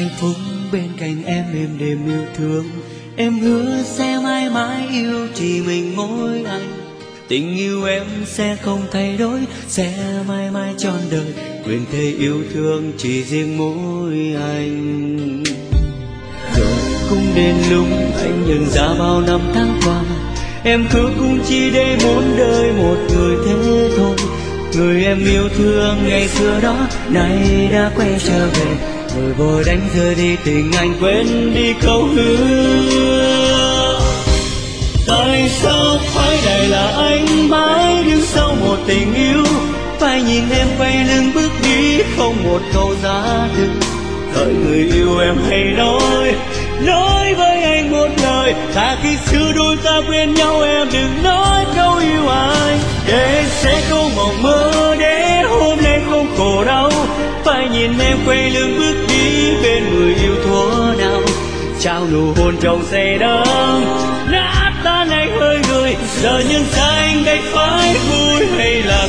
hạnh phúc bên cạnh em êm đềm yêu thương. Em hứa sẽ mãi mãi yêu chỉ mình mỗi anh. Tình yêu em sẽ không thay đổi, sẽ mãi mãi trọn đời. Nguyện thề yêu thương chỉ riêng mỗi anh. Rồi cũng đến lúc anh nhận ra bao năm tháng qua, em cứ cũng chỉ để muốn đời một người thế thôi. Người em yêu thương ngày xưa đó nay đã quay trở về, vội vội đánh rơi đi tình anh, quên đi câu hứa. Tại sao phải đây là anh mãi đứng sau một tình yêu, phải nhìn em quay lưng bước đi không một câu giá từ. Đợi người yêu em hay nói với anh một lời, thà khi xưa đôi ta quên nhau em đừng nói câu yêu anh. Để sẽ câu mộng mơ để hôm nay không khổ đau, phải nhìn em quay lưng bước đi bên người yêu thuở nào. Trao nụ hôn trong say đắm nát tan anh hơi người, giờ nhân ra anh đây phải vui hay là